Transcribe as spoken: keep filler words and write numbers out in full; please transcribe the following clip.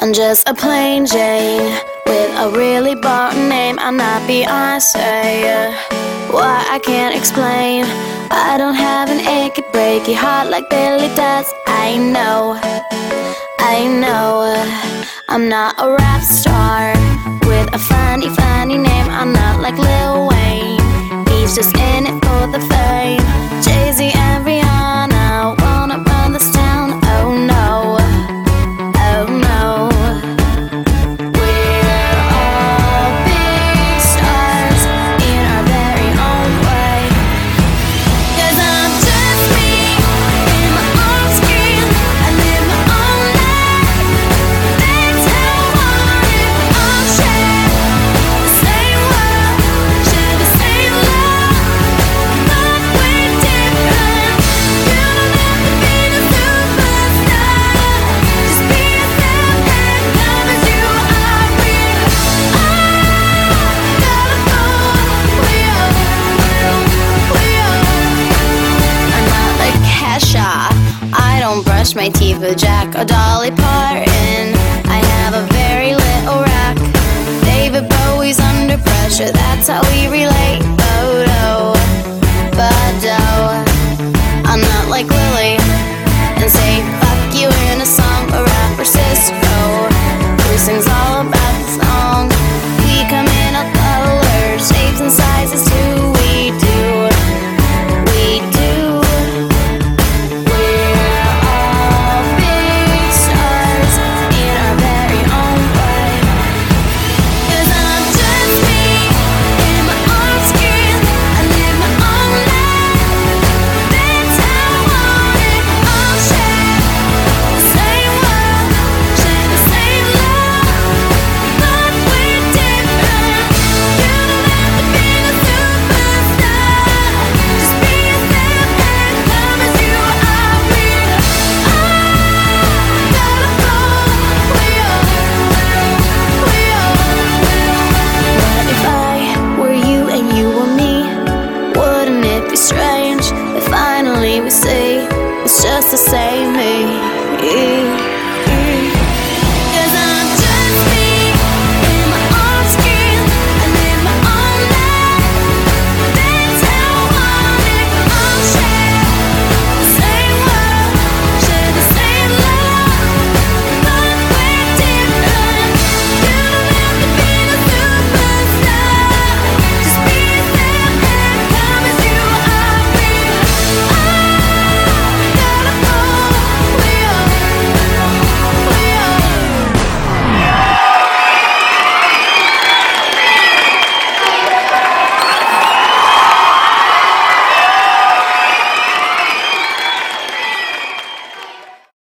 I'm just a plain Jane with a really boring name. I'm not Beyonce. Why I can't explain. I don't have an achy breaky heart like Billy does. I know, I know. I'm not a rap star with a funny, funny name. I'm not like Lil Wayne. He's just in it for the fame. Jay-Z and Rihanna wanna run this town. Oh no, oh no. We're all big stars in our very own way. 'Cause I'm just me in my own skin. I live my own life. That's how I want it. We all share the same world, share the same love, but we're different. You don't have to be the superstar. Just be yourself and love as you are. We are colorful. We are, we are. I'm not like Kesha. I don't brush my teeth with Jack or Dolly Parton. I have a very little rack. David Bowie's under pressure. That's how we relate.